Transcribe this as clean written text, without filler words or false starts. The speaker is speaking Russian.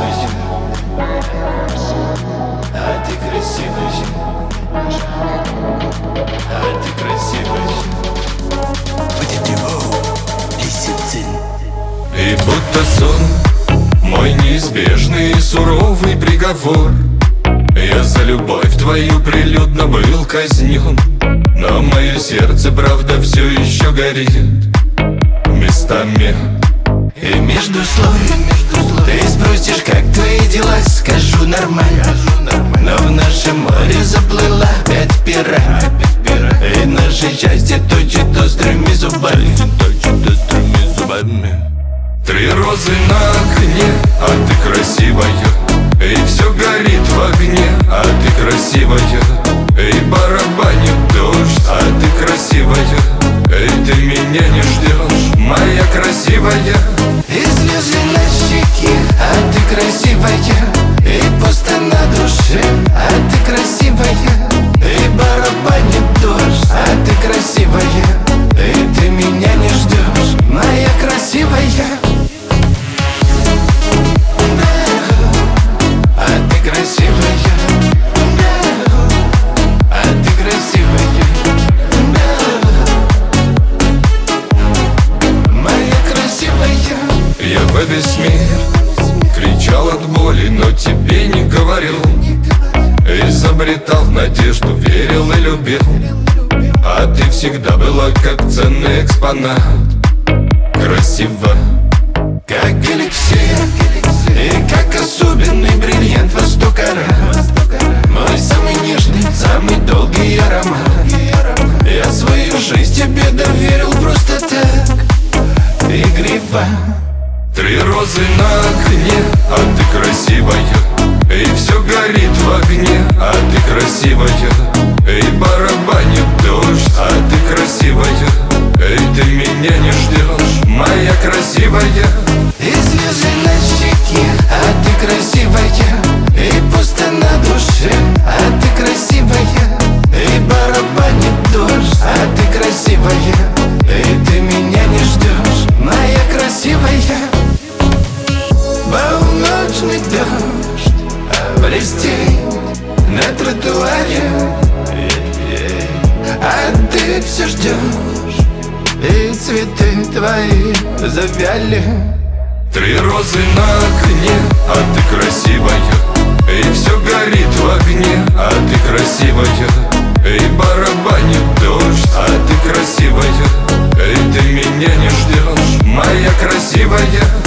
красивая, а ты красивая, а ты красивая. И будто сон, мой неизбежный и суровый приговор. Я за любовь твою прилюдно был казнен, но мое сердце, правда, все еще горит местами. И между слов ты спросишь, как твои дела, скажу нормально. Но в нашем море заплыла опять пират, и наше счастье точит острыми зубами. Три розы на окне, а ты красивая, и все горит в огне, а ты красивая, и барабанит дождь, а ты красивая, и ты меня не ждешь, моя красивая. И слезы на щеке, а ты красивая, и пусто на душе, а ты красивая, и барабанит дождь, а ты красивая, и ты меня не ждешь, моя красивая. Я во весь мир кричал от боли, но тебе не говорил. Изобретал надежду, верил и любил, а ты всегда была как ценный экспонат. Красиво, как эликсир, и как особенный бриллиант во 100 карат. Мой самый нежный, самый долгий аромат. Я свою жизнь тебе доверил просто так, игриво. Три розы на окне, а ты красивая, и все горит в огне, а ты красивая, и барабанит дождь, а ты красивая, и ты меня не ждешь, моя красивая. И слезы на щеке, а ты красивая, и пусто на душе, а ты красивая, и барабанит дождь, а ты красивая, и ты меня не ждешь, моя красивая. Полночный дождь блестит на тротуаре, а ты все ждешь, и цветы твои завяли. Три розы на окне, а ты красивая, и все горит в огне, а ты красивая, и барабанит дождь, а ты красивая, и ты меня не ждешь, моя красивая.